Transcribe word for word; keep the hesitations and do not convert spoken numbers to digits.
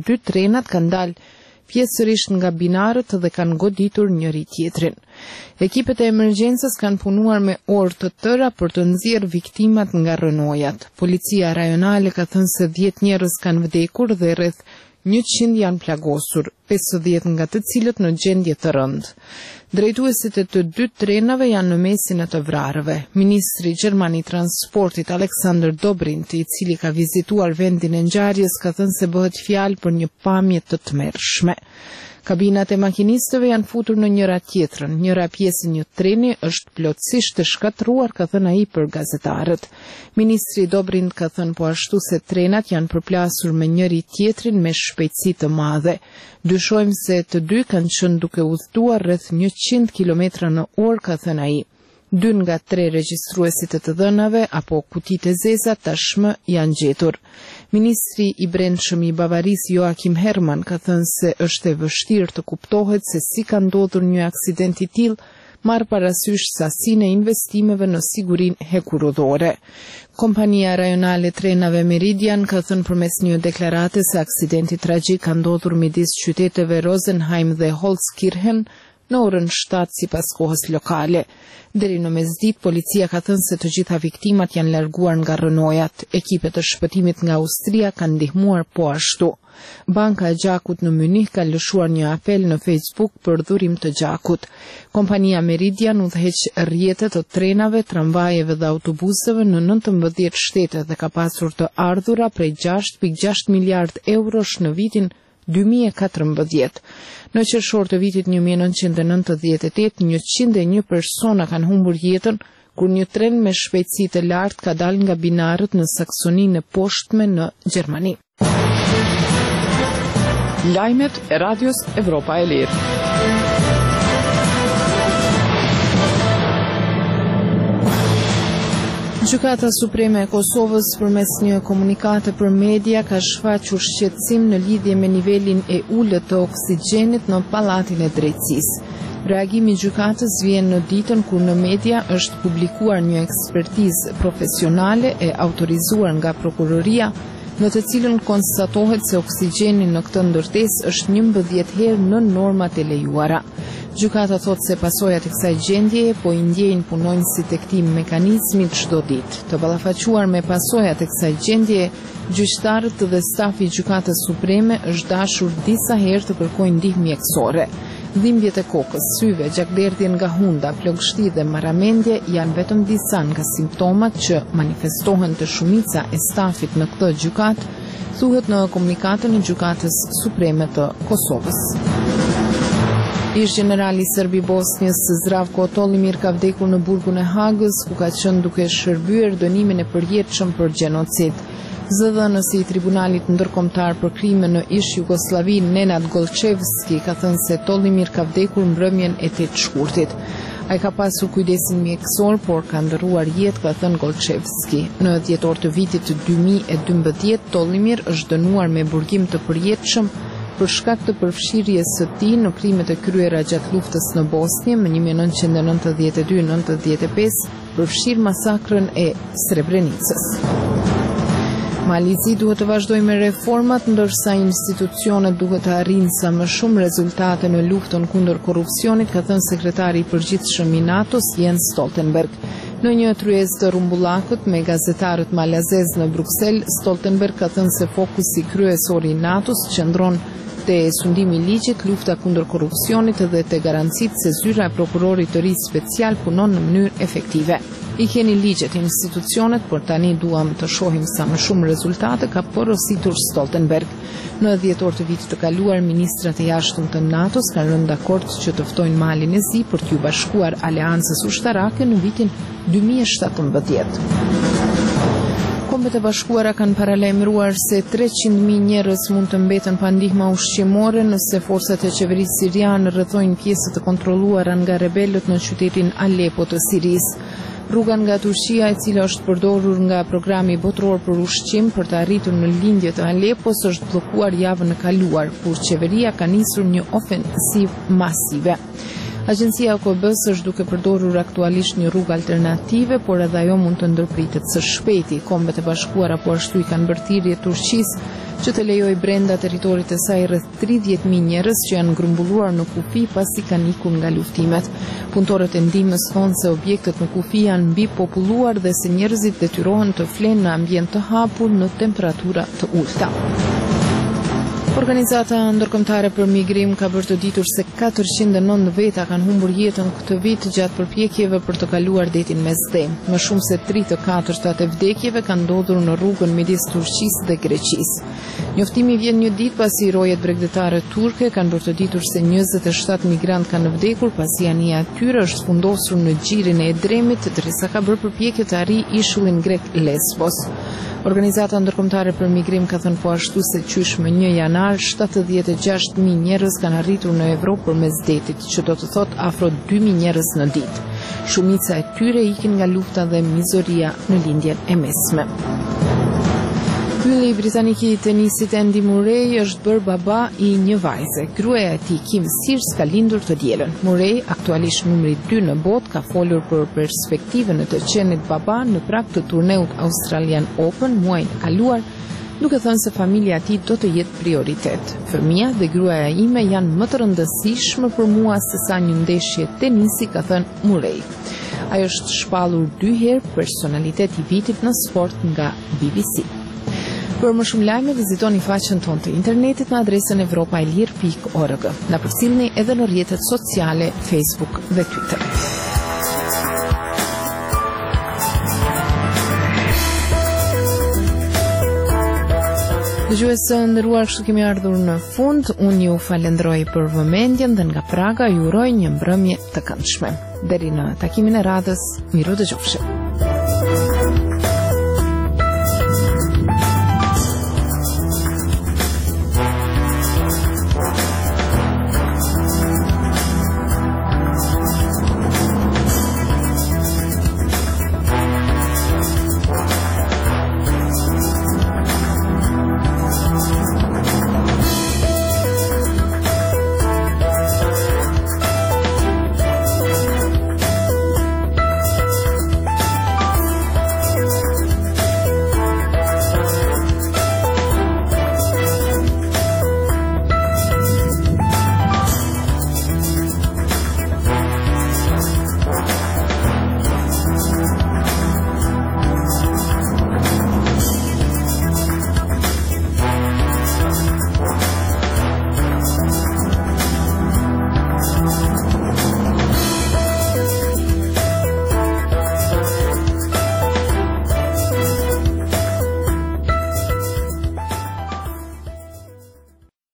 Dy trenat kanë dalë pjesërisht nga binarët dhe kanë goditur njëri tjetrin. Ekipet e emergjencës kanë punuar me orë të tëra për të nxjerrë viktimat nga rënojat. Policia rajonale ka thënë se dhjetë njerëz kanë vdekur dhe rreth njëqind janë plagosur, pesëdhjetë nga të cilët në gjendje të rëndë. Drejtuesit e të dy trenave janë në mesin e të vrarëve. Ministri Gjerman i Transportit Aleksandar Dobrindt, i cili ka vizituar vendin e ngjarjes, ka thënë se bëhet fjalë për një pamje të tmerrshme. Kabinat e makinistëve janë futur në njëra tjetrën. Njëra pjesë e një treni është plotësisht të shkatruar, ka thënë ai për gazetarët. Ministri Dobrindt ka thënë po ashtu se trenat janë përplasur me njëri tjetrin me shpejtësi të madhe. Dyshojmë se të dy kanë qenë duke udhëtuar rreth njëqind kilometra në orë, ka thënë ai. Dy nga tre regjistruesit e të dhënave apo kutitë e zeza tashmë janë gjetur. Ministri i Brendshëm i Bavarisë Joachim Herrmann ka thënë se është e vështirë të kuptohet se si ka ndodhur një aksident i tillë, marrë parasysh sasinë e investimeve në sigurinë hekurudhore. Kompania rajonale trenave Meridian ka thënë përmes një deklarate se aksidenti tragjik ka ndodhur midis qyteteve Rosenheim dhe Holzkirchen në orën shtatë sipas kohës lokale. Deri në mesditë, policia ka thënë se të gjitha viktimat janë larguar nga rënojat. Ekipet e shpëtimit nga Austria kanë ndihmuar po ashtu. Banka e gjakut në Munich ka lëshuar një apel në Facebook për dhurim të gjakut. Kompania Meridian udhëheq rrjete të trenave, tramvajeve dhe autobuseve në nëntëmbëdhjetë shtete dhe ka pasur të ardhura prej gjashtë pikë gjashtë miliard eurosh në vitin dy mijë e katërmbëdhjetë. Në qershor të vitit një mijë e nëntëqind e nëntëdhjetë e tetë, njëqind e një persona kanë humbur jetën kur një tren me shpejtësi të lartë ka dalë nga binarët në Saksoninë e poshtme në Gjermani. Lajmet e Radios Evropa e Lirë. Gjykata Supreme e Kosovës përmes një komunikate për media ka shfaqur shqetësim në lidhje me nivelin e ulët të oksigjenit në Pallatin e Drejtësisë. Reagimi i gjykatës vjen në ditën kur në media është publikuar një ekspertizë profesionale e autorizuar nga prokuroria, në të cilën konstatohet se oksigjeni në këtë ndërtesë është njëmbëdhjetë herë në normat e lejuara. Gjykata thot se pasojat e kësaj gjendjeje po i ndjejnë punonjësit e këtij mekanizmi çdo ditë. Të ballafaquar me pasojat e kësaj gjendjeje, gjyqtarët dhe stafi i Gjykatës Supreme është dashur disa herë të kërkojnë ndihmë mjekësore. Dhimbjet e kokës, syve, gjakderdhje nga hunda, plogështi dhe marramendje janë vetëm disa nga simptomat që manifestohen të shumica e stafit në këtë gjykatë, thuhet në komunikatën e Gjykatës Supreme të Kosovës. Ish generali Serbi Bosnjës Zdravko Tollimir ka vdekur në burgun e Hagës, ku ka qenë duke shërbyer dënimin e përjetshëm për gjenocid. Zëdhënësi i Tribunalit Ndërkombëtar për krime në ish Jugosllavi Nenad Golçevski ka thënë se Tollimir ka vdekur mbrëmjen e tetë shkurtit. Ai ka pasur kujdesin mjekësor, por ka ndëruar jetë, ka thënë Golçevski. Në dhjetor të vitit dy mijë e dymbëdhjetë, Tollimir është dënuar me burgim të përjetshëm për shkak të përfshirjes së tij në krimet e kryera gjatë luftës në Bosnjë më një mijë e nëntëqind e nëntëdhjetë e dy deri nëntëdhjetë e pesë, përfshir masakrën e Srebrenicës. Malizi duhet të vazhdojë me reformat, ndërsa institucionet duhet të arrijnë sa më shumë rezultate në luftën kundër korrupsionit, ka thënë sekretari i përgjithshëm i NATO-s Jens Stoltenberg. Në një tryezë të rrumbullakut me gazetarët malazez në Bruksel, Stoltenberg ka thënë se fokusi kryesor i NATO-s qëndron te sundimi i ligjit, lufta kundër korrupsionit dhe te garancitë se zyra e prokurorit të ri special punon në mënyrë efektive. I keni ligjet institucionet, por tani duam të shohim sa më shumë rezultate, ka porositur Stoltenberg. Në dhjetor të vitit të kaluar, ministrat e jashtëm të NATO-s kanë rënë dakord që të ftojnë Malin e Zi për t'ju bashkuar aleancës ushtarake në vitin dy mijë e shtatëmbëdhjetë. Kombet e Bashkuara kanë paralajmëruar se treqind mijë njerëz mund të mbeten pa ndihmë ushqimore nëse forcat e qeverisë siriane rrethojnë pjesë të kontrolluara nga rebelët në qytetin Alepo të Sirisë. Rruga nga Turqia, e cila është përdorur nga programi botëror për ushqim për të arritur në lindje të Alepos, është bllokuar javën e kaluar, kur qeveria ka nisur një ofensivë masive. Agjencia O K B-s është duke përdorur aktualisht një rrugë alternative, por edhe ajo mund të ndërpritet së shpejti. Kombet e Bashkuara po ashtu i kanë bërë thirrje Turqisë që të lejojë brenda territorit të saj rreth tridhjetë mijë njerëz që janë grumbulluar në kufi pasi kanë ikur nga luftimet. Punëtorët e ndihmës thonë se objektet në kufi janë mbi populluar dhe se njerëzit detyrohen të flenë në ambient të hapur në temperatura të ulta. Organizata ndërkombëtare për migrim ka bërë të ditur se katërqind e nëntë veta kanë humbur jetën këtë vit gjatë përpjekjeve për të kaluar detin Mesdhe. Më shumë se tre të katërtat e vdekjeve kanë ndodhur në rrugën midis Turqisë dhe Greqisë. Njoftimi vjen një ditë pasi rojet bregdetare turke kanë bërë të ditur se njëzet e shtatë migrant kanë vdekur pasi anija e tyre është fundosur në gjirin e Edremit, derisa ka bërë përpjekje të arrijë ishullin grek Lesbos. Organizata ndërkombëtare për migrim ka thënë po ashtu se qysh më një janar shtatëdhjetë e gjashtë mijë njerëz kanë arritur në Evropë përmes detit, që do të thotë afro dy mijë njerëz në ditë. Shumica e tyre ikin nga lufta dhe mizoria në lindjen e mesme. Ylli britanik i tenisit Andy Murray është bërë baba i një vajze. Gruaja e tij Kim Sears ka lindur të dielën. Murray, aktualisht numri dy në botë, ka folur për perspektivën e të qenit baba në prag të turneut Australian Open muajin e kaluar, duke thënë se familja e tij do të jetë prioritet. Fëmia dhe gruaja ime janë më të rëndësishme për mua se sa një ndeshje tenisi, ka thënë Murray. Ai është shpallur dy herë personalitet i vitit në sport nga B B C. Për më shumë lajme, vizitoni faqen tonë të internetit në adresën evropaelir pikë org. Na përcjellni edhe në rrjetet sociale Facebook dhe Twitter. Dëgjues të nderuar, kështu kemi ardhur në fund. Unë ju falenderoj për vëmendjen dhe nga Praga ju uroj një mbrëmje të këndshme. Deri në takimin e radhës, miru dëgjofshim.